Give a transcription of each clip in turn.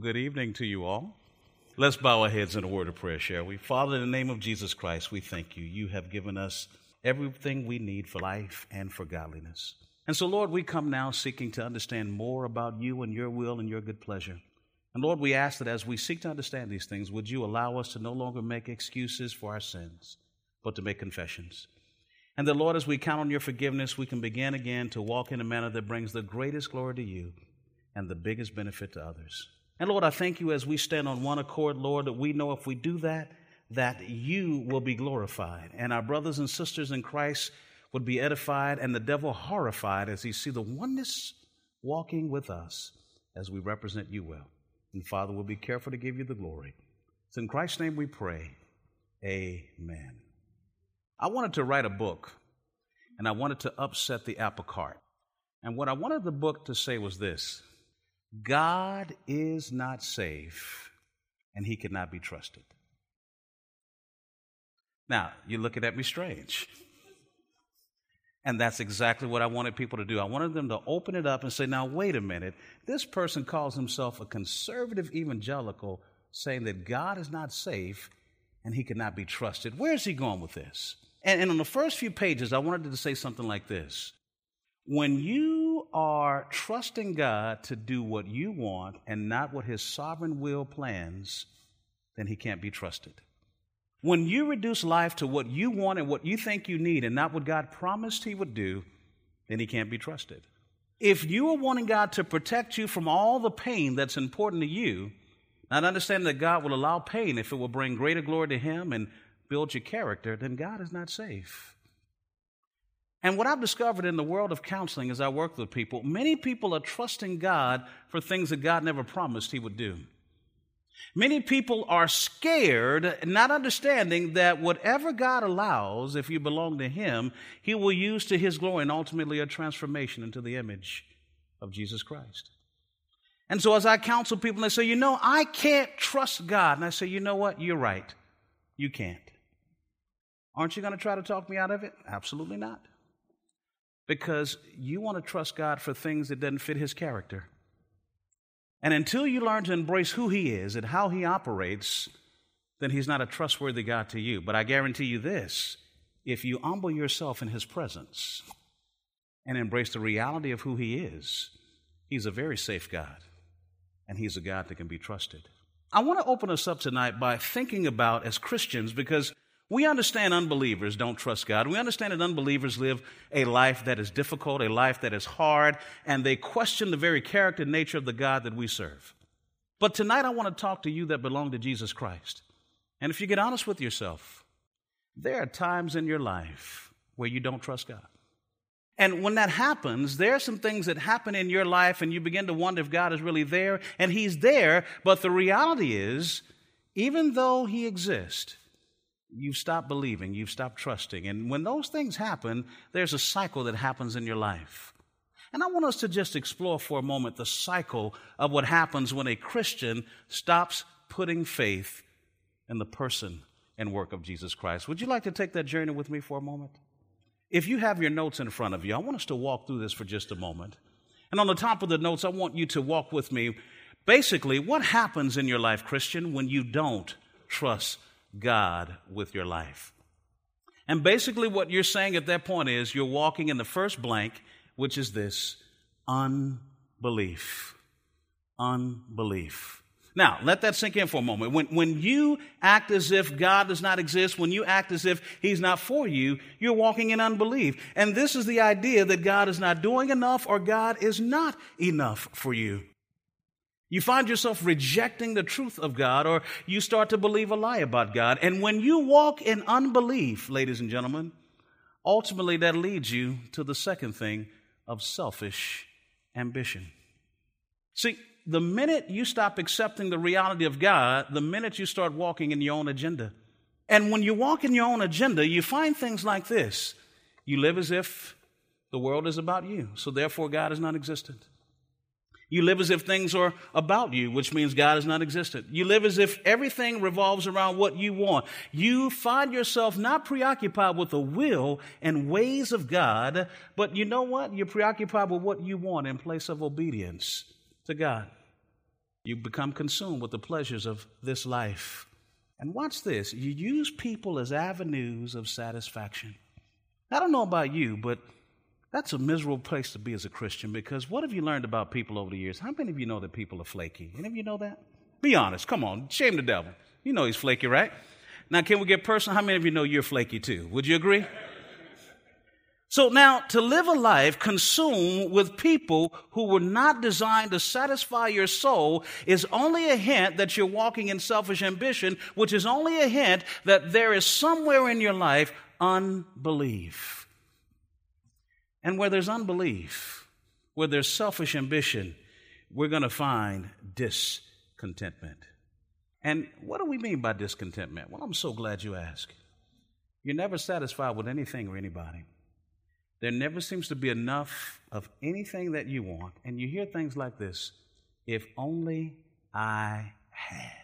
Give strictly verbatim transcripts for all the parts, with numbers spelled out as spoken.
good evening to you all. Let's bow our heads in a word of prayer, shall we? Father, in the name of Jesus Christ, we thank you. You have given us everything we need for life and for godliness. And so, Lord, we come now seeking to understand more about you and your will and your good pleasure. And Lord, we ask that as we seek to understand these things, would you allow us to no longer make excuses for our sins, but to make confessions. And that, Lord, as we count on your forgiveness, we can begin again to walk in a manner that brings the greatest glory to you and the biggest benefit to others. And Lord, I thank you as we stand on one accord, Lord, that we know if we do that, that you will be glorified, and our brothers and sisters in Christ would be edified, and the devil horrified as he see the oneness walking with us as we represent you well. And Father, we'll be careful to give you the glory. It's in Christ's name we pray. Amen. I wanted to write a book, and I wanted to upset the apple cart. And what I wanted the book to say was this: God is not safe, and he cannot be trusted. Now, you're looking at me strange. And that's exactly what I wanted people to do. I wanted them to open it up and say, now, wait a minute. This person calls himself a conservative evangelical, saying that God is not safe and he cannot be trusted. Where is he going with this? And, and on the first few pages, I wanted to say something like this. When you are trusting God to do what you want and not what his sovereign will plans, then he can't be trusted. When you reduce life to what you want and what you think you need and not what God promised he would do, then he can't be trusted. If you are wanting God to protect you from all the pain that's important to you, not understanding that God will allow pain if it will bring greater glory to him and build your character, then God is not safe. And what I've discovered in the world of counseling as I work with people, many people are trusting God for things that God never promised he would do. Many people are scared, not understanding that whatever God allows, if you belong to him, he will use to his glory and ultimately a transformation into the image of Jesus Christ. And so as I counsel people, they say, you know, I can't trust God. And I say, you know what? You're right. You can't. Aren't you going to try to talk me out of it? Absolutely not. Because you want to trust God for things that doesn't fit his character. And until you learn to embrace who he is and how he operates, then he's not a trustworthy God to you. But I guarantee you this: if you humble yourself in his presence and embrace the reality of who he is, he's a very safe God, and he's a God that can be trusted. I want to open us up tonight by thinking about, as Christians, because we understand unbelievers don't trust God. We understand that unbelievers live a life that is difficult, a life that is hard, and they question the very character and nature of the God that we serve. But tonight I want to talk to you that belong to Jesus Christ. And if you get honest with yourself, there are times in your life where you don't trust God. And when that happens, there are some things that happen in your life and you begin to wonder if God is really there, and he's there, but the reality is, even though he exists, you've stopped believing, you've stopped trusting. And when those things happen, there's a cycle that happens in your life. And I want us to just explore for a moment the cycle of what happens when a Christian stops putting faith in the person and work of Jesus Christ. Would you like to take that journey with me for a moment? If you have your notes in front of you, I want us to walk through this for just a moment. And on the top of the notes, I want you to walk with me. Basically, what happens in your life, Christian, when you don't trust God with your life? And basically what you're saying at that point is you're walking in the first blank, which is this: unbelief. Unbelief. Now, let that sink in for a moment. When, when you act as if God does not exist, when you act as if he's not for you, you're walking in unbelief. And this is the idea that God is not doing enough or God is not enough for you. You find yourself rejecting the truth of God, or you start to believe a lie about God. And when you walk in unbelief, ladies and gentlemen, ultimately that leads you to the second thing of selfish ambition. See, the minute you stop accepting the reality of God, the minute you start walking in your own agenda. And when you walk in your own agenda, you find things like this. You live as if the world is about you, so therefore God is not existent. You live as if things are about you, which means God is not existent. You live as if everything revolves around what you want. You find yourself not preoccupied with the will and ways of God, but you know what? You're preoccupied with what you want in place of obedience to God. You become consumed with the pleasures of this life. And watch this. You use people as avenues of satisfaction. I don't know about you, but that's a miserable place to be as a Christian, because what have you learned about people over the years? How many of you know that people are flaky? Any of you know that? Be honest. Come on. Shame the devil. You know he's flaky, right? Now, can we get personal? How many of you know you're flaky too? Would you agree? So now, to live a life consumed with people who were not designed to satisfy your soul is only a hint that you're walking in selfish ambition, which is only a hint that there is somewhere in your life unbelief. And where there's unbelief, where there's selfish ambition, we're going to find discontentment. And what do we mean by discontentment? Well, I'm so glad you asked. You're never satisfied with anything or anybody. There never seems to be enough of anything that you want. And you hear things like this: if only I had.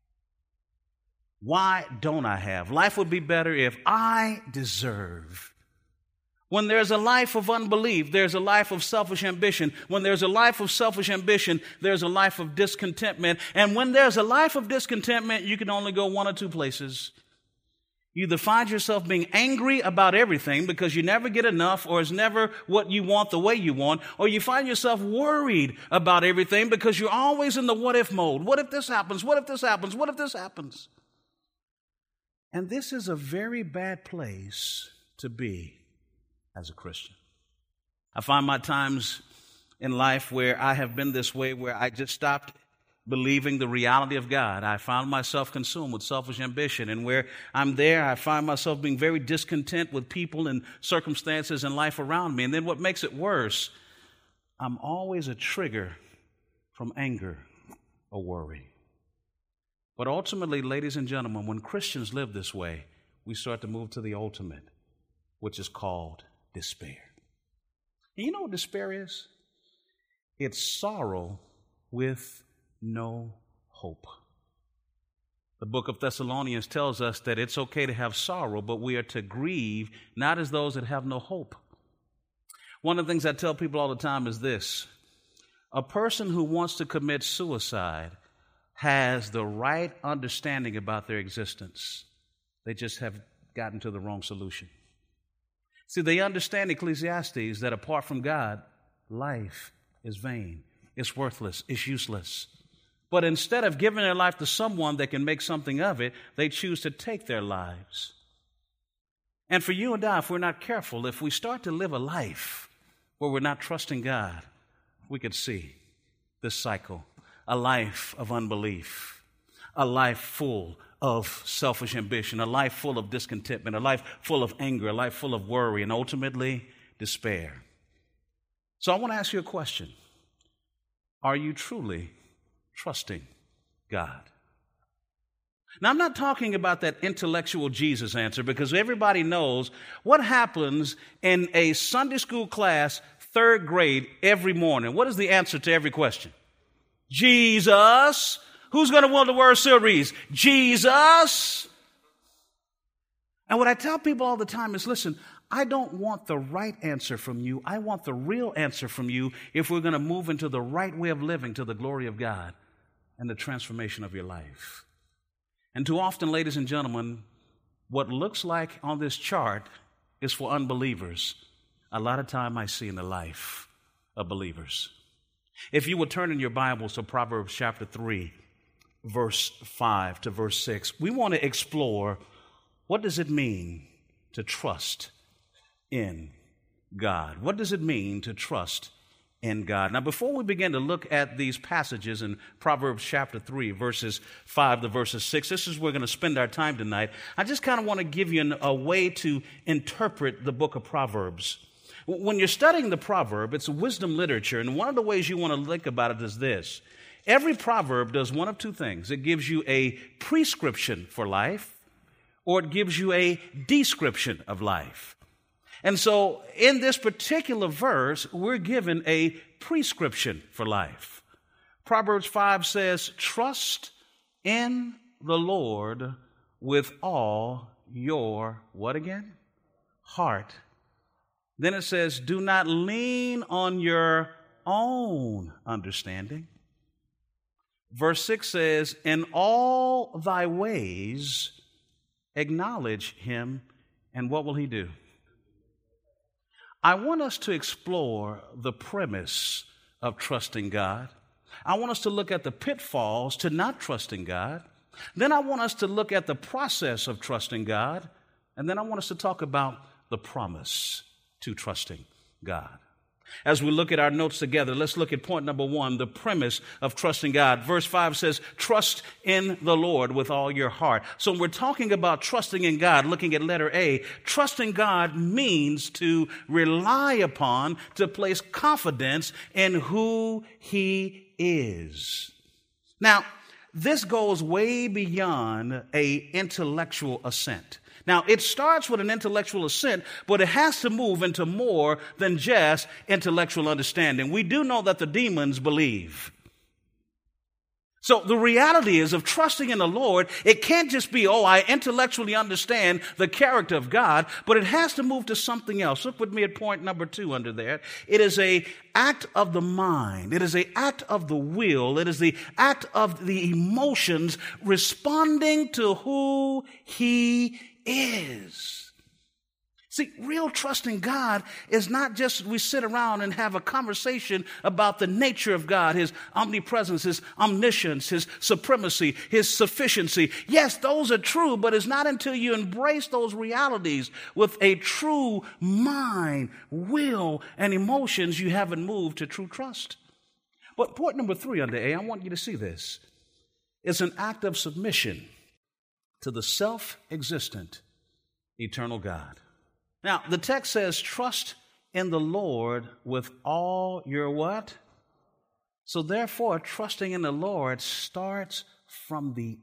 Why don't I have? Life would be better if I deserve. When there's a life of unbelief, there's a life of selfish ambition. When there's a life of selfish ambition, there's a life of discontentment. And when there's a life of discontentment, you can only go one or two places. You either find yourself being angry about everything because you never get enough, or it's never what you want the way you want, or you find yourself worried about everything because you're always in the what if mode. What if this happens? What if this happens? What if this happens? And this is a very bad place to be as a Christian. I find my times in life where I have been this way, where I just stopped believing the reality of God. I found myself consumed with selfish ambition, and where I'm there, I find myself being very discontent with people and circumstances and life around me. And then what makes it worse, I'm always a trigger from anger or worry. But ultimately, ladies and gentlemen, when Christians live this way, we start to move to the ultimate, which is called despair. And you know what despair is? It's sorrow with no hope. The book of Thessalonians tells us that it's okay to have sorrow, but we are to grieve not as those that have no hope. One of the things I tell people all the time is this: a person who wants to commit suicide has the right understanding about their existence. They just have gotten to the wrong solution. See, they understand Ecclesiastes that apart from God, life is vain, it's worthless, it's useless. But instead of giving their life to someone that can make something of it, they choose to take their lives. And for you and I, if we're not careful, if we start to live a life where we're not trusting God, we could see this cycle: a life of unbelief, a life full of selfish ambition, a life full of discontentment, a life full of anger, a life full of worry, and ultimately despair. So I want to ask you a question. Are you truly trusting God? Now, I'm not talking about that intellectual Jesus answer, because everybody knows what happens in a Sunday school class, third grade, every morning. What is the answer to every question? Jesus. Who's going to win the Word Series? Jesus. And what I tell people all the time is, listen, I don't want the right answer from you. I want the real answer from you if we're going to move into the right way of living to the glory of God and the transformation of your life. And too often, ladies and gentlemen, what looks like on this chart is for unbelievers. A lot of time I see in the life of believers. If you would turn in your Bibles to Proverbs chapter three, verse five to verse six, we want to explore, what does it mean to trust in God? What does it mean to trust in God? Now, before we begin to look at these passages in Proverbs chapter three, verses five to verses six, this is where we're going to spend our time tonight. I just kind of want to give you an, a way to interpret the book of Proverbs. When you're studying the proverb, it's a wisdom literature, and one of the ways you want to think about it is this. Every proverb does one of two things. It gives you a prescription for life, or it gives you a description of life. And so in this particular verse, we're given a prescription for life. Proverbs five says, trust in the Lord with all your, what again? Heart. Then it says, do not lean on your own understanding, Verse six says, in all thy ways acknowledge him, and what will he do? I want us to explore the premise of trusting God. I want us to look at the pitfalls to not trusting God. Then I want us to look at the process of trusting God. And then I want us to talk about the promise to trusting God. As we look at our notes together, let's look at point number one, the premise of trusting God. Verse five says, trust in the Lord with all your heart. So when we're talking about trusting in God, looking at letter A, trusting God means to rely upon, to place confidence in who he is. Now, this goes way beyond a intellectual assent. Now, it starts with an intellectual assent, but it has to move into more than just intellectual understanding. We do know that the demons believe. So the reality is of trusting in the Lord, it can't just be, oh, I intellectually understand the character of God, but it has to move to something else. Look with me at point number two under there. It is a act of the mind. It is a act of the will. It is the act of the emotions responding to who he is. See, real trust in God is not just we sit around and have a conversation about the nature of God, his omnipresence, his omniscience, his supremacy, his sufficiency. Yes, those are true, but it's not until you embrace those realities with a true mind, will, and emotions you haven't moved to true trust. But point number three under A, I want you to see this. It's an act of submission to the self-existent, eternal God. Now, the text says, trust in the Lord with all your what? So therefore, trusting in the Lord starts from the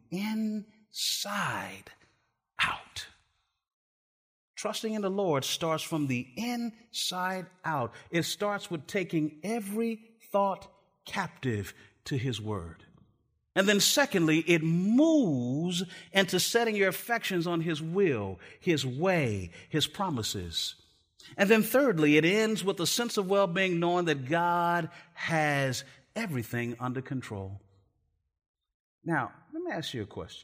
inside out. Trusting in the Lord starts from the inside out. It starts with taking every thought captive to his word. And then secondly, it moves into setting your affections on his will, his way, his promises. And then thirdly, it ends with a sense of well-being, knowing that God has everything under control. Now, let me ask you a question.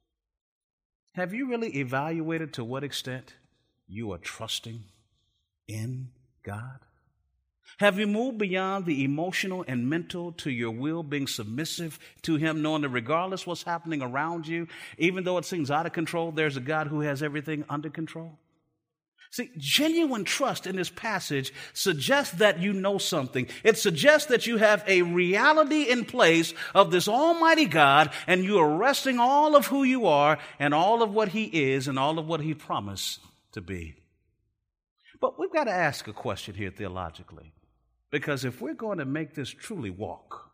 Have you really evaluated to what extent you are trusting in God? Have you moved beyond the emotional and mental to your will being submissive to him, knowing that regardless what's happening around you, even though it seems out of control, there's a God who has everything under control? See, genuine trust in this passage suggests that you know something. It suggests that you have a reality in place of this almighty God, and you are resting all of who you are and all of what he is and all of what he promised to be. But we've got to ask a question here theologically. Because if we're going to make this truly walk,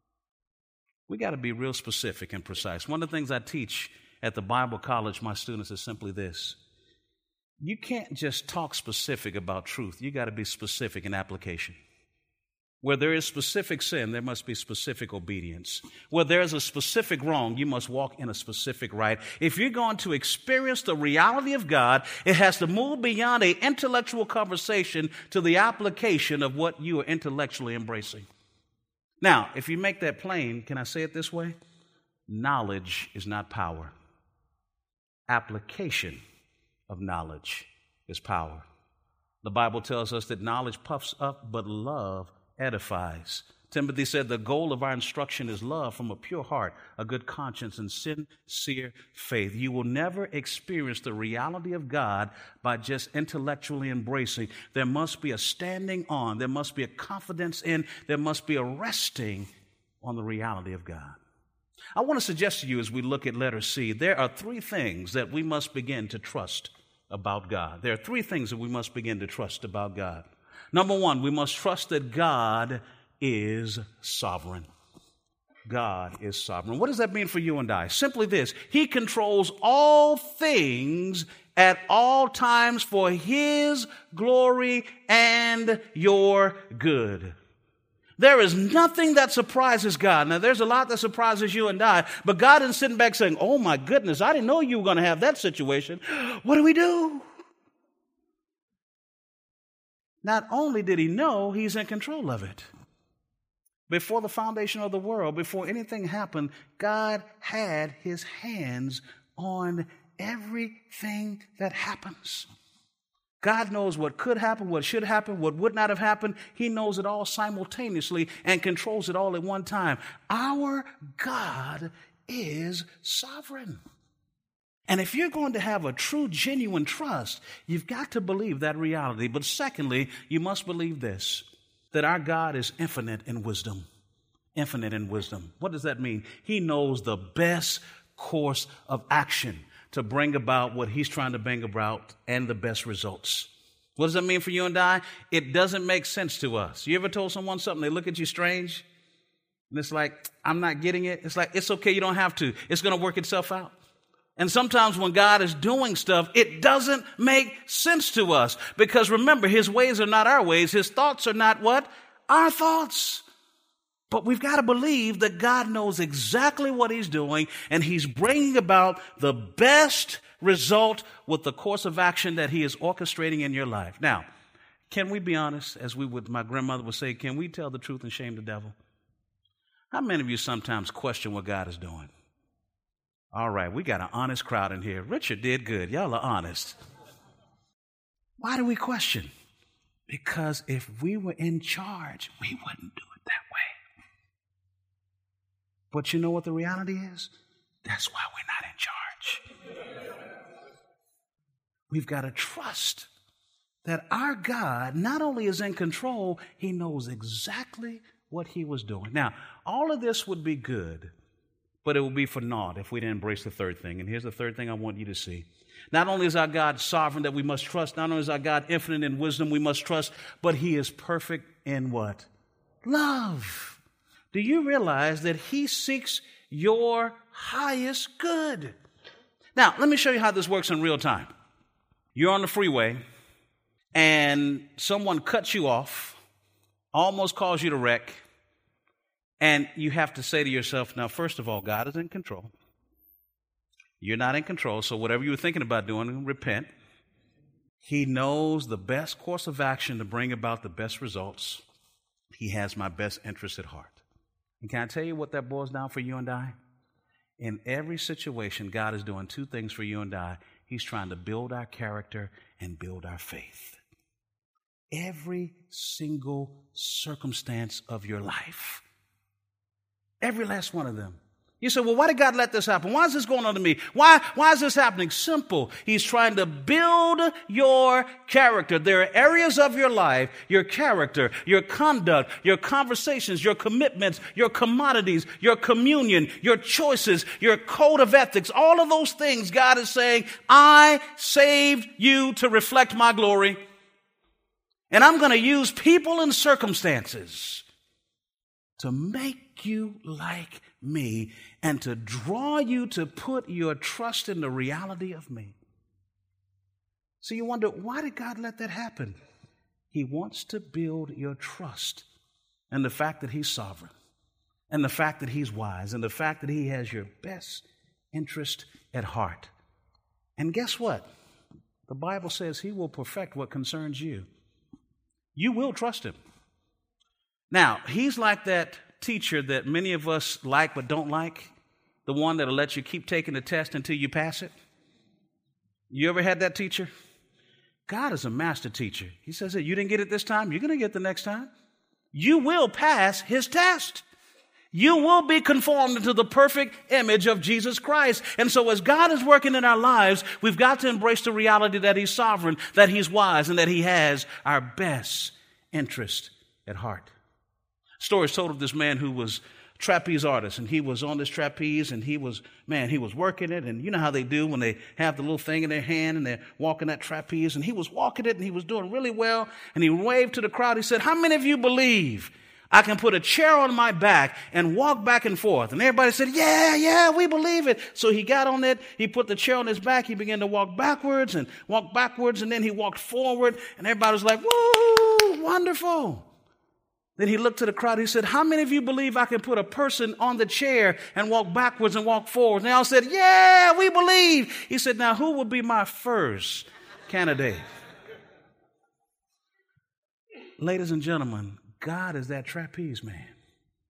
we got to be real specific and precise. One of the things I teach at the Bible college my students is simply this. You can't just talk specific about truth. You got to be specific in application. Where there is specific sin, there must be specific obedience. Where there is a specific wrong, you must walk in a specific right. If you're going to experience the reality of God, it has to move beyond an intellectual conversation to the application of what you are intellectually embracing. Now, if you make that plain, can I say it this way? Knowledge is not power. Application of knowledge is power. The Bible tells us that knowledge puffs up, but love edifies. Timothy said the goal of our instruction is love from a pure heart, a good conscience, and sincere faith. You will never experience the reality of God by just intellectually embracing. There must be a standing on, there must be a confidence in, there must be a resting on the reality of God. I want to suggest to you as we look at letter C, there are three things that we must begin to trust about God. There are three things that we must begin to trust about God. Number one, we must trust that God is sovereign. God is sovereign. What does that mean for you and I? Simply this: he controls all things at all times for his glory and your good. There is nothing that surprises God. Now, there's a lot that surprises you and I, but God isn't sitting back saying, oh my goodness, I didn't know you were going to have that situation. What do we do? Not only did he know, he's in control of it. Before the foundation of the world, before anything happened, God had his hands on everything that happens. God knows what could happen, what should happen, what would not have happened. He knows it all simultaneously and controls it all at one time. Our God is sovereign. And if you're going to have a true, genuine trust, you've got to believe that reality. But secondly, you must believe this, that our God is infinite in wisdom. Infinite in wisdom. What does that mean? He knows the best course of action to bring about what he's trying to bring about and the best results. What does that mean for you and I? It doesn't make sense to us. You ever told someone something, they look at you strange, and it's like, I'm not getting it. It's like, it's okay, you don't have to. It's going to work itself out. And sometimes when God is doing stuff, it doesn't make sense to us. Because remember, his ways are not our ways. His thoughts are not what? Our thoughts. But we've got to believe that God knows exactly what he's doing, and he's bringing about the best result with the course of action that he is orchestrating in your life. Now, can we be honest, as we would, my grandmother would say, can we tell the truth and shame the devil? How many of you sometimes question what God is doing? All right, we got an honest crowd in here. Richard did good. Y'all are honest. Why do we question? Because if we were in charge, we wouldn't do it that way. But you know what the reality is? That's why we're not in charge. We've got to trust that our God not only is in control, he knows exactly what he was doing. Now, all of this would be good, but it will be for naught if we didn't embrace the third thing. And here's the third thing I want you to see. Not only is our God sovereign that we must trust, not only is our God infinite in wisdom we must trust, but he is perfect in what? Love. Do you realize that he seeks your highest good? Now, let me show you how this works in real time. You're on the freeway and someone cuts you off, almost calls you to wreck. And you have to say to yourself, now, first of all, God is in control. You're not in control, so whatever you were thinking about doing, repent. He knows the best course of action to bring about the best results. He has my best interest at heart. And can I tell you what that boils down for you and I? In every situation, God is doing two things for you and I. He's trying to build our character and build our faith. Every single circumstance of your life. Every last one of them. You say, well, why did God let this happen? Why is this going on to me? Why, why is this happening? Simple. He's trying to build your character. There are areas of your life, your character, your conduct, your conversations, your commitments, your commodities, your communion, your choices, your code of ethics, all of those things God is saying, I saved you to reflect my glory. And I'm going to use people and circumstances to make you like me and to draw you to put your trust in the reality of me. So you wonder, why did God let that happen? He wants to build your trust in the fact that he's sovereign, and the fact that he's wise, and the fact that he has your best interest at heart. And guess what? The Bible says he will perfect what concerns you. You will trust him. Now, he's like that teacher that many of us like but don't like, the one that'll let you keep taking the test until you pass it. You ever had that teacher? God is a master teacher. He says that you didn't get it this time, you're going to get it the next time. You will pass his test. You will be conformed into the perfect image of Jesus Christ. And so as God is working in our lives, we've got to embrace the reality that he's sovereign, that he's wise, and that he has our best interest at heart. Stories told of this man who was a trapeze artist, and he was on this trapeze, and he was, man, he was working it, and you know how they do when they have the little thing in their hand, and they're walking that trapeze, and he was walking it, and he was doing really well, and he waved to the crowd. He said, how many of you believe I can put a chair on my back and walk back and forth? And everybody said, yeah, yeah, we believe it. So he got on it, he put the chair on his back, he began to walk backwards and walk backwards, and then he walked forward, and everybody was like, woo, wonderful. Then he looked to the crowd. He said, how many of you believe I can put a person on the chair and walk backwards and walk forward? And they all said, yeah, we believe. He said, now who will be my first candidate? Ladies and gentlemen, God is that trapeze man.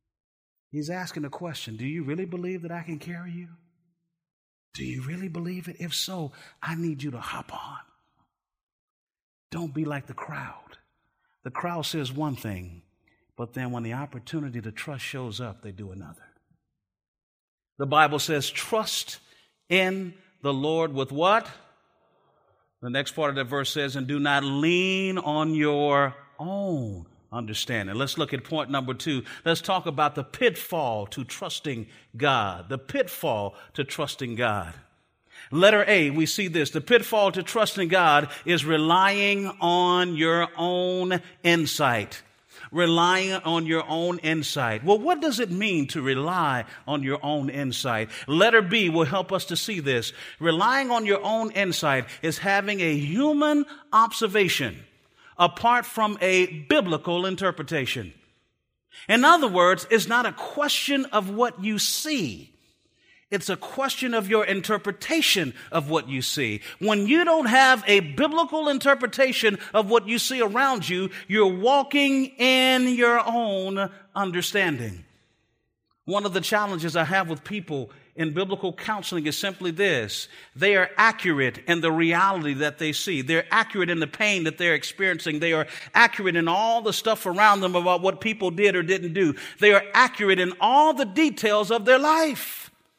He's asking a question. Do you really believe that I can carry you? Do you really believe it? If so, I need you to hop on. Don't be like the crowd. The crowd says one thing, but then when the opportunity to trust shows up, they do another. The Bible says, trust in the Lord with what? The next part of that verse says, and do not lean on your own understanding. Let's look at point number two. Let's talk about the pitfall to trusting God. The pitfall to trusting God. Letter A, we see this. The pitfall to trusting God is relying on your own insight. Relying on your own insight. Well, what does it mean to rely on your own insight? Letter B will help us to see this. Relying on your own insight is having a human observation apart from a biblical interpretation. In other words, it's not a question of what you see. It's a question of your interpretation of what you see. When you don't have a biblical interpretation of what you see around you, you're walking in your own understanding. One of the challenges I have with people in biblical counseling is simply this. They are accurate in the reality that they see. They're accurate in the pain that they're experiencing. They are accurate in all the stuff around them about what people did or didn't do. They are accurate in all the details of their life.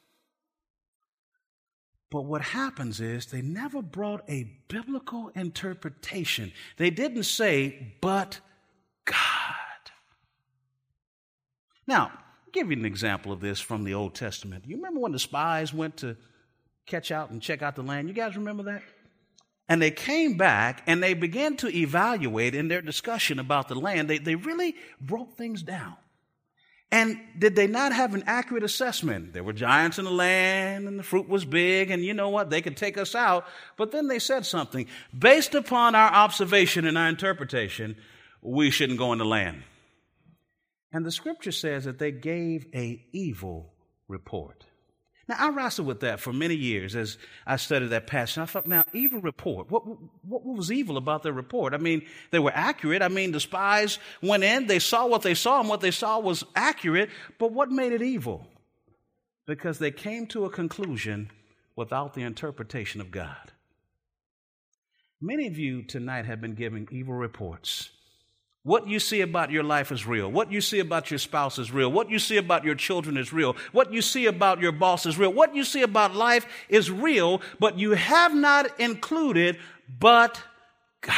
But what happens is they never brought a biblical interpretation. They didn't say, but God. Now, I'll give you an example of this from the Old Testament. You remember when the spies went to catch out and check out the land? You guys remember that? And they came back and they began to evaluate in their discussion about the land. They, they really broke things down. And did they not have an accurate assessment? There were giants in the land and the fruit was big and you know what? They could take us out. But then they said something. Based upon our observation and our interpretation, we shouldn't go in the land. And the scripture says that they gave an evil report. Now, I wrestled with that for many years as I studied that passage. I thought, now, evil report. What, what, what was evil about their report? I mean, they were accurate. I mean, the spies went in, they saw what they saw, and what they saw was accurate. But what made it evil? Because they came to a conclusion without the interpretation of God. Many of you tonight have been giving evil reports. What you see about your life is real. What you see about your spouse is real. What you see about your children is real. What you see about your boss is real. What you see about life is real, but you have not included but God.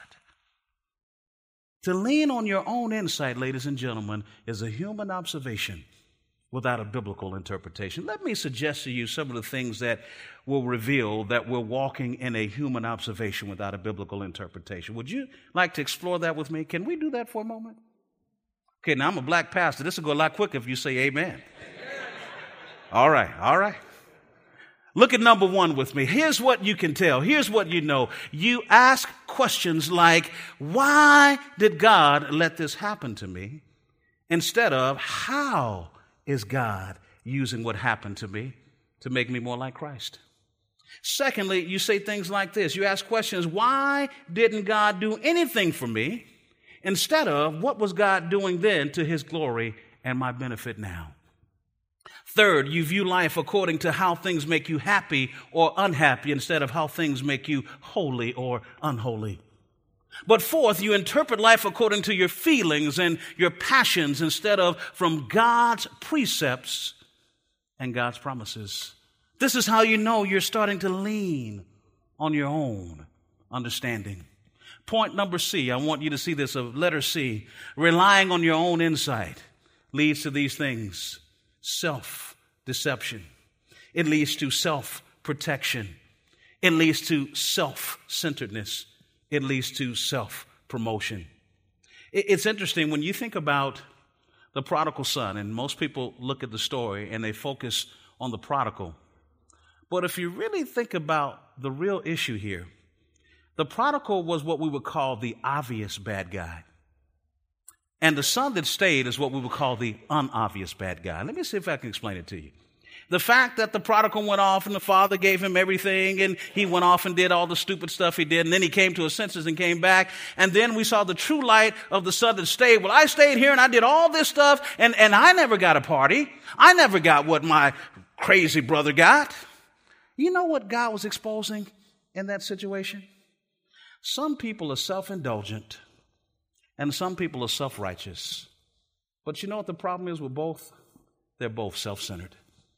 To lean on your own insight, ladies and gentlemen, is a human observation without a biblical interpretation. Let me suggest to you some of the things that will reveal that we're walking in a human observation without a biblical interpretation. Would you like to explore that with me? Can we do that for a moment? Okay, now I'm a black pastor. This will go a lot quicker if you say amen. Amen. All right, all right. Look at number one with me. Here's what you can tell. Here's what you know. You ask questions like, why did God let this happen to me? Instead of, how is God using what happened to me to make me more like Christ? Secondly, you say things like this. You ask questions, why didn't God do anything for me? Instead of, what was God doing then to his glory and my benefit now? Third, you view life according to how things make you happy or unhappy instead of how things make you holy or unholy. But fourth, you interpret life according to your feelings and your passions instead of from God's precepts and God's promises. This is how you know you're starting to lean on your own understanding. Point number C, I want you to see this, of letter C. Relying on your own insight leads to these things. Self-deception. It leads to self-protection. It leads to self-centeredness. It leads to self-promotion. It's interesting when you think about the prodigal son, and most people look at the story and they focus on the prodigal. But if you really think about the real issue here, the prodigal was what we would call the obvious bad guy. And the son that stayed is what we would call the unobvious bad guy. Let me see if I can explain it to you. The fact that the prodigal went off and the father gave him everything and he went off and did all the stupid stuff he did, and then he came to his senses and came back, and then we saw the true light of the son that stayed. Well, I stayed here and I did all this stuff, and, and I never got a party. I never got what my crazy brother got. You know what God was exposing in that situation? Some people are self-indulgent and some people are self-righteous. But you know what the problem is with both? They're both self-centered.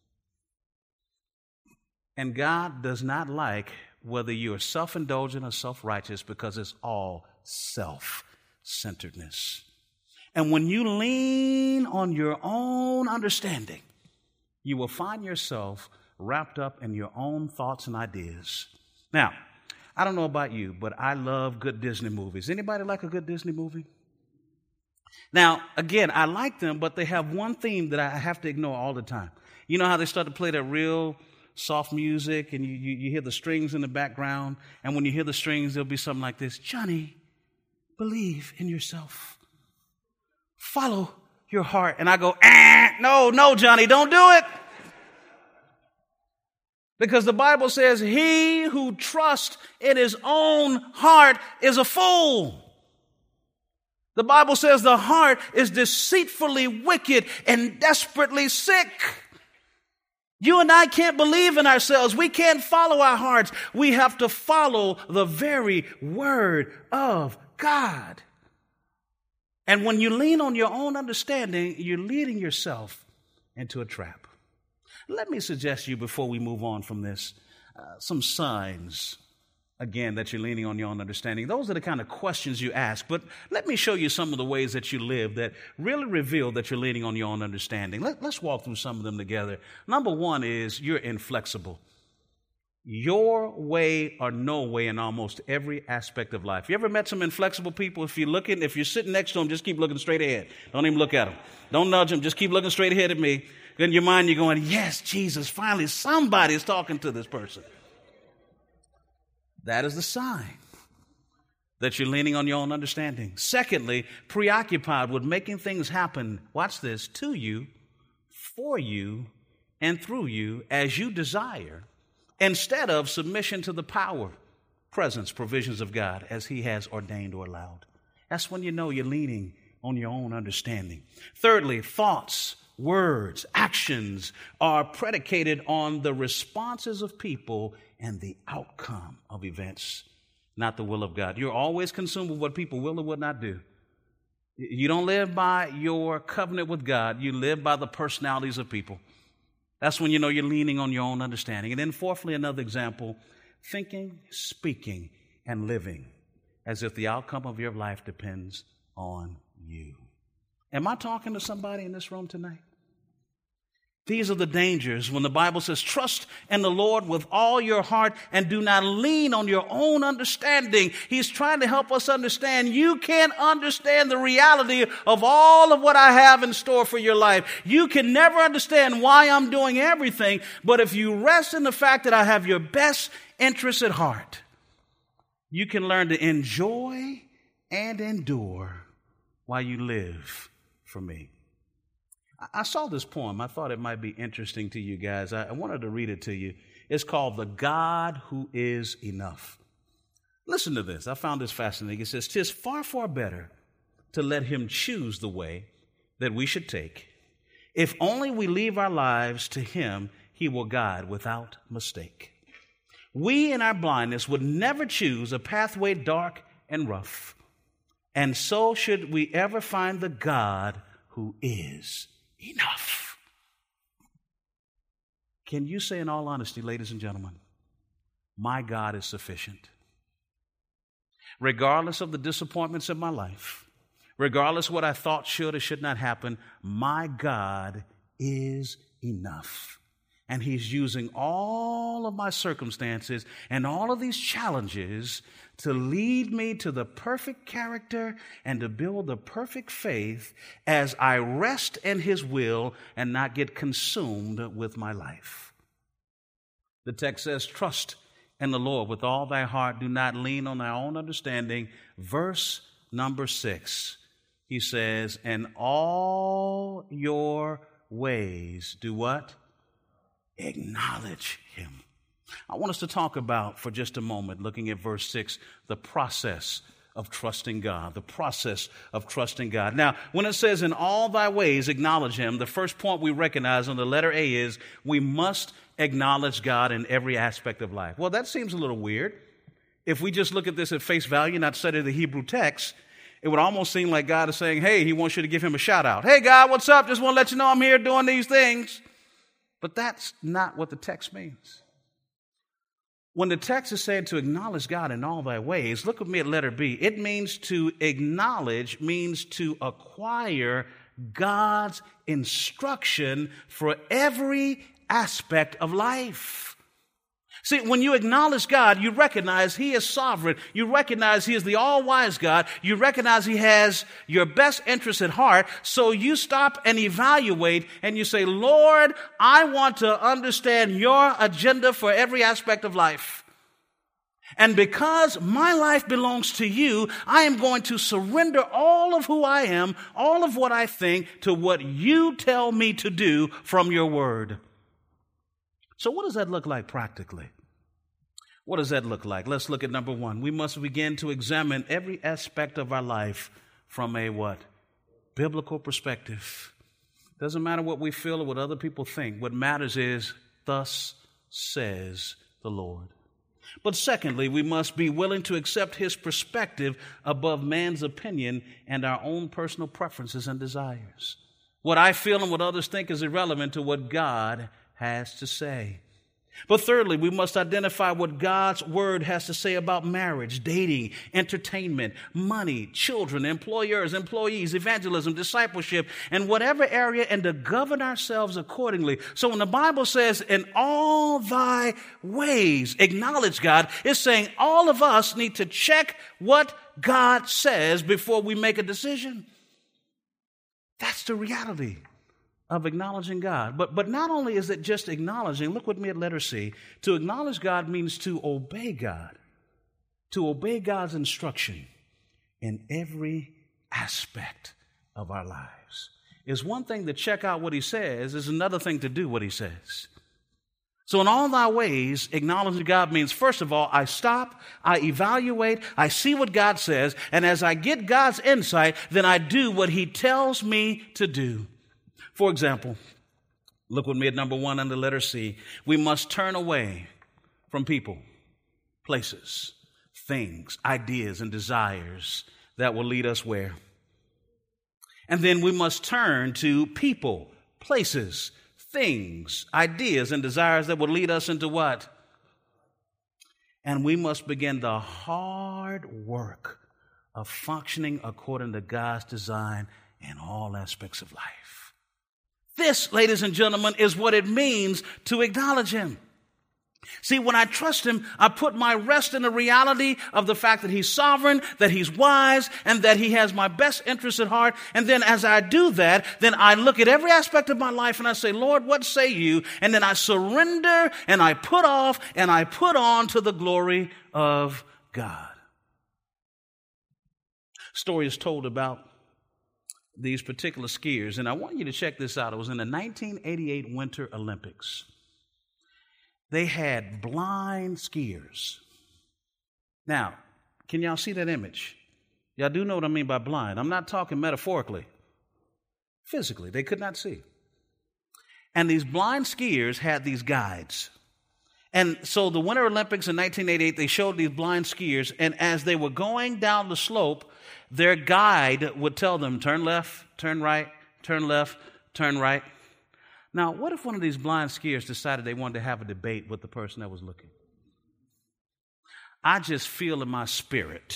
And God does not like whether you are self-indulgent or self-righteous, because it's all self-centeredness. And when you lean on your own understanding, you will find yourself wrapped up in your own thoughts and ideas. Now, I don't know about you, but I love good Disney movies. Anybody like a good Disney movie? Now, again, I like them, but they have one theme that I have to ignore all the time. You know how they start to play that real soft music, and you, you, you hear the strings in the background, and when you hear the strings, there'll be something like this: Johnny, believe in yourself. Follow your heart. And I go, eh, no, no, Johnny, don't do it. Because the Bible says, he who trusts in his own heart is a fool. The Bible says the heart is deceitfully wicked and desperately sick. You and I can't believe in ourselves. We can't follow our hearts. We have to follow the very word of God. And when you lean on your own understanding, you're leading yourself into a trap. Let me suggest to you, before we move on from this, uh, some signs, again, that you're leaning on your own understanding. Those are the kind of questions you ask. But let me show you some of the ways that you live that really reveal that you're leaning on your own understanding. Let, let's walk through some of them together. Number one is you're inflexible. Your way or no way in almost every aspect of life. You ever met some inflexible people? If you're looking, if you're sitting next to them, just keep looking straight ahead. Don't even look at them. Don't nudge them. Just keep looking straight ahead at me. In your mind, you're going, yes, Jesus, finally somebody's talking to this person. That is the sign that you're leaning on your own understanding. Secondly, preoccupied with making things happen, watch this, to you, for you, and through you as you desire, instead of submission to the power, presence, provisions of God as he has ordained or allowed. That's when you know you're leaning on your own understanding. Thirdly, thoughts, words, actions are predicated on the responses of people and the outcome of events, not the will of God. You're always consumed with what people will or will not do. You don't live by your covenant with God. You live by the personalities of people. That's when you know you're leaning on your own understanding. And then fourthly, another example, thinking, speaking, and living as if the outcome of your life depends on you. Am I talking to somebody in this room tonight? These are the dangers when the Bible says, trust in the Lord with all your heart and do not lean on your own understanding. He's trying to help us understand you can't understand the reality of all of what I have in store for your life. You can never understand why I'm doing everything, but if you rest in the fact that I have your best interests at heart, you can learn to enjoy and endure while you live for me. I saw this poem. I thought it might be interesting to you guys. I wanted to read it to you. It's called The God Who Is Enough. Listen to this. I found this fascinating. It says, "'Tis far, far better to let him choose the way that we should take. If only we leave our lives to him, he will guide without mistake. We in our blindness would never choose a pathway dark and rough. And so should we ever find the God who is enough." Can you say in all honesty, ladies and gentlemen, my God is sufficient? Regardless of the disappointments of my life, regardless of what I thought should or should not happen, my God is enough. And he's using all of my circumstances and all of these challenges to lead me to the perfect character and to build the perfect faith as I rest in his will and not get consumed with my life. The text says, trust in the Lord with all thy heart. Do not lean on thy own understanding. Verse number six, he says, in all your ways, do what? acknowledge him. I want us to talk about, for just a moment, looking at verse six, the process of trusting God, the process of trusting God. Now, when it says, in all thy ways acknowledge him, the first point we recognize on the letter A is we must acknowledge God in every aspect of life. Well, that seems a little weird. If we just look at this at face value, not study the Hebrew text, it would almost seem like God is saying, hey, he wants you to give him a shout out. Hey, God, what's up? Just want to let you know I'm here doing these things. But that's not what the text means. When the text is saying to acknowledge God in all thy ways, look with me at letter B. It means to acknowledge, means to acquire God's instruction for every aspect of life. See, when you acknowledge God, you recognize he is sovereign. You recognize he is the all-wise God. You recognize he has your best interest at heart. So you stop and evaluate and you say, Lord, I want to understand your agenda for every aspect of life. And because my life belongs to you, I am going to surrender all of who I am, all of what I think, to what you tell me to do from your word. So what does that look like practically? What does that look like? Let's look at number one. We must begin to examine every aspect of our life from a what? Biblical perspective. Doesn't matter what we feel or what other people think. What matters is, thus says the Lord. But secondly, we must be willing to accept his perspective above man's opinion and our own personal preferences and desires. What I feel and what others think is irrelevant to what God has to say. But thirdly, we must identify what God's word has to say about marriage, dating, entertainment, money, children, employers, employees, evangelism, discipleship, and whatever area, and to govern ourselves accordingly. So when the Bible says, in all thy ways acknowledge God, it's saying all of us need to check what God says before we make a decision. That's the reality of acknowledging God. But, but not only is it just acknowledging, look with me at letter C, to acknowledge God means to obey God, to obey God's instruction in every aspect of our lives. It's one thing to check out what he says, it's another thing to do what he says. So in all thy ways, acknowledging God means, first of all, I stop, I evaluate, I see what God says, and as I get God's insight, then I do what he tells me to do. For example, look with me at number one under letter C. We must turn away from people, places, things, ideas, and desires that will lead us where? And then we must turn to people, places, things, ideas, and desires that will lead us into what? And we must begin the hard work of functioning according to God's design in all aspects of life. This, ladies and gentlemen, is what it means to acknowledge him. See, when I trust him, I put my rest in the reality of the fact that he's sovereign, that he's wise, and that he has my best interest at heart. And then as I do that, then I look at every aspect of my life and I say, Lord, what say you? And then I surrender and I put off and I put on to the glory of God. Story is told about these particular skiers, and I want you to check this out. It was in the nineteen eighty-eight Winter Olympics. They had blind skiers. Now, can y'all see that image? Y'all do know what I mean by blind. I'm not talking metaphorically. Physically, they could not see. And these blind skiers had these guides. And so the Winter Olympics in nineteen eighty-eight, they showed these blind skiers, and as they were going down the slope, their guide would tell them, turn left, turn right, turn left, turn right. Now, what if one of these blind skiers decided they wanted to have a debate with the person that was looking? I just feel in my spirit.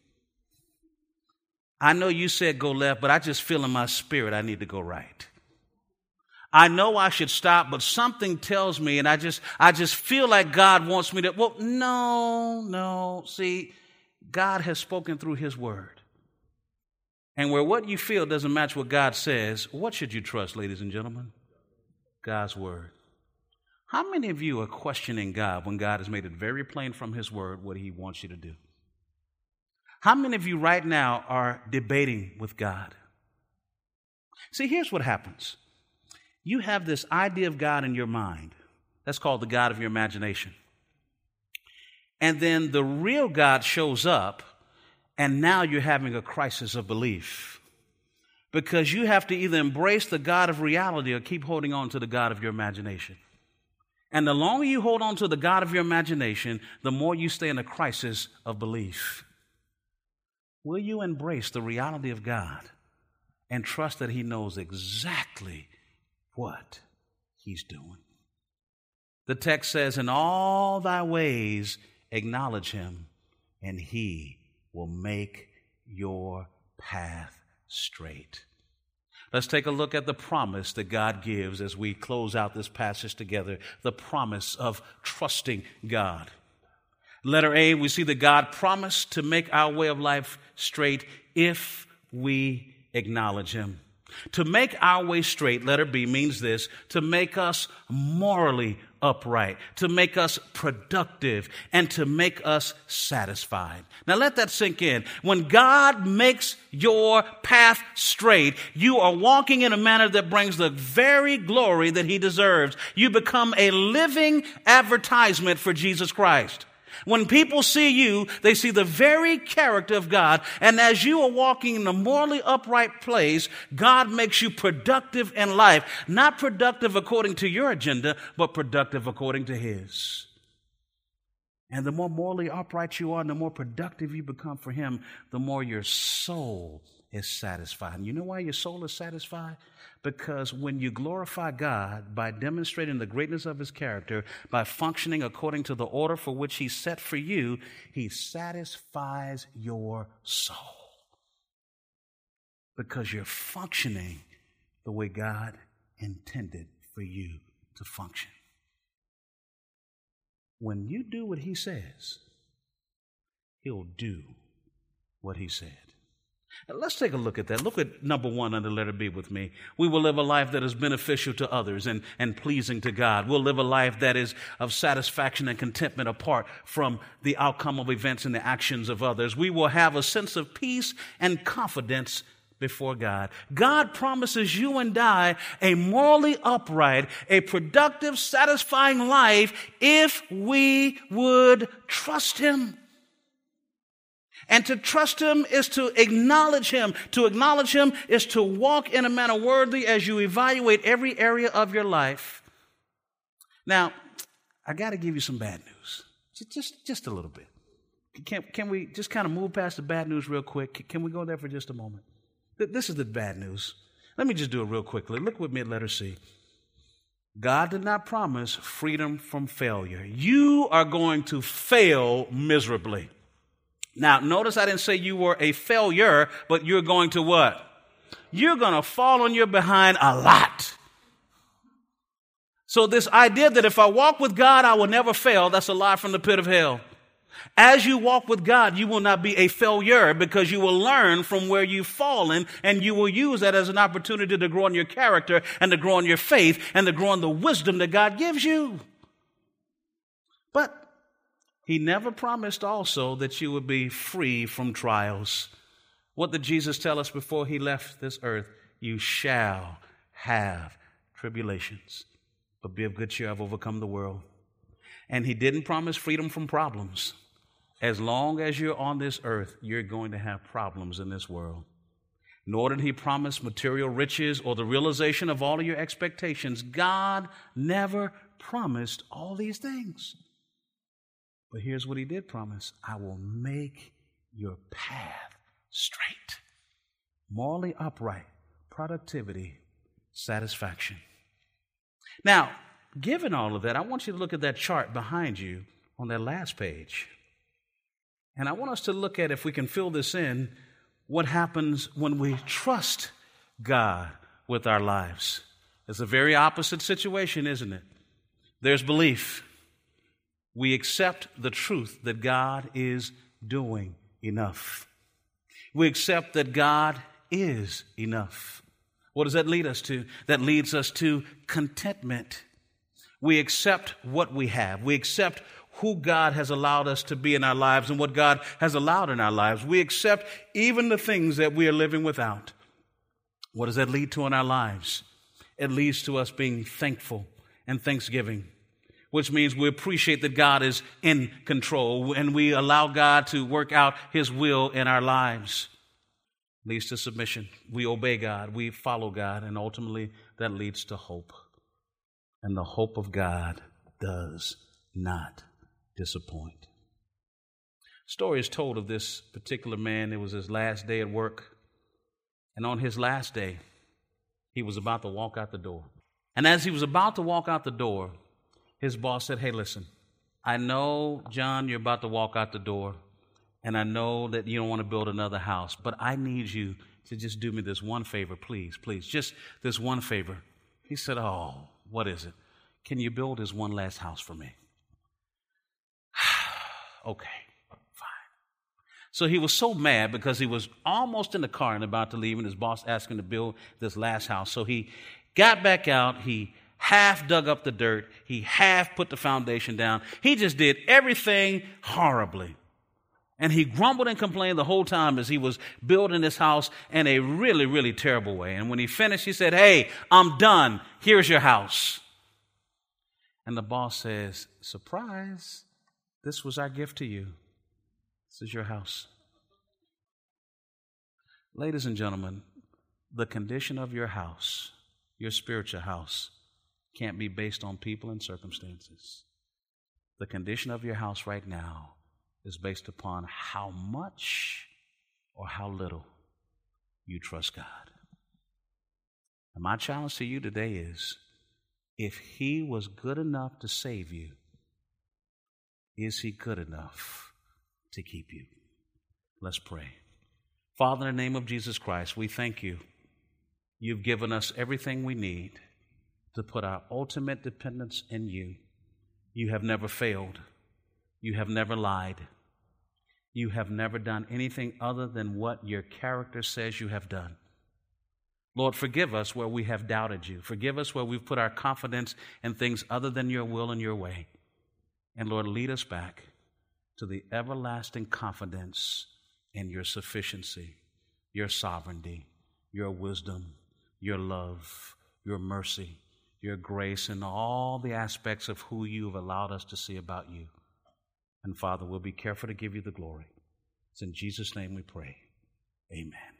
I know you said go left, but I just feel in my spirit I need to go right. I know I should stop, but something tells me, and I just, I just feel like God wants me to, well, no, no. See, God has spoken through his word. And where what you feel doesn't match what God says, what should you trust, ladies and gentlemen? God's word. How many of you are questioning God when God has made it very plain from his word what he wants you to do? How many of you right now are debating with God? See, here's what happens. You have this idea of God in your mind, That's called the God of your imagination. And then the real God shows up, and now you're having a crisis of belief. Because you have to either embrace the God of reality or keep holding on to the God of your imagination. And the longer you hold on to the God of your imagination, the more you stay in a crisis of belief. Will you embrace the reality of God and trust that He knows exactly what He's doing? The text says, in all thy ways acknowledge Him, and He will make your path straight. Let's take a look at the promise that God gives as we close out this passage together, the promise of trusting God. Letter A, we see that God promised to make our way of life straight if we acknowledge Him. To make our way straight, letter B, means this: to make us morally upright, to make us productive, and to make us satisfied. Now let that sink in. When God makes your path straight, you are walking in a manner that brings the very glory that He deserves. You become a living advertisement for Jesus Christ. When people see you, they see the very character of God. And as you are walking in a morally upright place, God makes you productive in life. Not productive according to your agenda, but productive according to His. And the more morally upright you are, and the more productive you become for Him, the more your soul is satisfied. And you know why your soul is satisfied? Because when you glorify God by demonstrating the greatness of His character, by functioning according to the order for which He set for you, He satisfies your soul. Because you're functioning the way God intended for you to function. When you do what He says, He'll do what He said. Let's take a look at that. Look at number one under letter B with me. We will live a life that is beneficial to others and, and pleasing to God. We'll live a life that is of satisfaction and contentment apart from the outcome of events and the actions of others. We will have a sense of peace and confidence before God. God promises you and I a morally upright, a productive, satisfying life if we would trust Him. And to trust Him is to acknowledge Him. To acknowledge Him is to walk in a manner worthy as you evaluate every area of your life. Now, I got to give you some bad news. Just, just a little bit. Can, can we just kind of move past the bad news real quick? Can we go there for just a moment? This is the bad news. Let me just do it real quickly. Look with me at letter C. God did not promise freedom from failure. You are going to fail miserably. Now, notice I didn't say you were a failure, but you're going to what? You're going to fall on your behind a lot. So this idea that if I walk with God, I will never fail, that's a lie from the pit of hell. As you walk with God, you will not be a failure because you will learn from where you've fallen, and you will use that as an opportunity to grow in your character and to grow in your faith and to grow in the wisdom that God gives you. But He never promised also that you would be free from trials. What did Jesus tell us before He left this earth? You shall have tribulations, but be of good cheer, I've overcome the world. And He didn't promise freedom from problems. As long as you're on this earth, you're going to have problems in this world. Nor did He promise material riches or the realization of all of your expectations. God never promised all these things. But here's what He did promise. I will make your path straight. Morally upright, productivity, satisfaction. Now, given all of that, I want you to look at that chart behind you on that last page. And I want us to look at, if we can fill this in, what happens when we trust God with our lives. It's a very opposite situation, isn't it? There's belief. We accept the truth that God is doing enough. We accept that God is enough. What does that lead us to? That leads us to contentment. We accept what we have. We accept who God has allowed us to be in our lives and what God has allowed in our lives. We accept even the things that we are living without. What does that lead to in our lives? It leads to us being thankful and thanksgiving. which means we appreciate that God is in control and we allow God to work out his will in our lives. Leads to submission. We obey God, we follow God, and ultimately that leads to hope. And the hope of God does not disappoint. Story is told of this particular man. It was his last day at work. And on his last day, he was about to walk out the door. And as he was about to walk out the door, his boss said, hey, listen, I know, John, you're about to walk out the door, and I know that you don't want to build another house, but I need you to just do me this one favor, please, please, just this one favor. He said, oh, what is it? Can you build this one last house for me? Okay, fine. So he was so mad because he was almost in the car and about to leave, and his boss asked him to build this last house. So he got back out, he half dug up the dirt, he half put the foundation down. He just did everything horribly. And he grumbled and complained the whole time as he was building this house in a really, really terrible way. And when he finished, he said, hey, I'm done. Here's your house. And the boss says, surprise, this was our gift to you. This is your house. Ladies and gentlemen, the condition of your house, your spiritual house, can't be based on people and circumstances. The condition of your house right now is based upon how much or how little you trust God. And my challenge to you today is, if he was good enough to save you, is he good enough to keep you? Let's pray. Father, in the name of Jesus Christ, we thank you. You've given us everything we need to put our ultimate dependence in you. You have never failed. You have never lied. You have never done anything other than what your character says you have done. Lord, forgive us where we have doubted you. Forgive us where we've put our confidence in things other than your will and your way. And Lord, lead us back to the everlasting confidence in your sufficiency, your sovereignty, your wisdom, your love, your mercy, your grace, and all the aspects of who you have allowed us to see about you. And Father, we'll be careful to give you the glory. It's in Jesus' name we pray. Amen.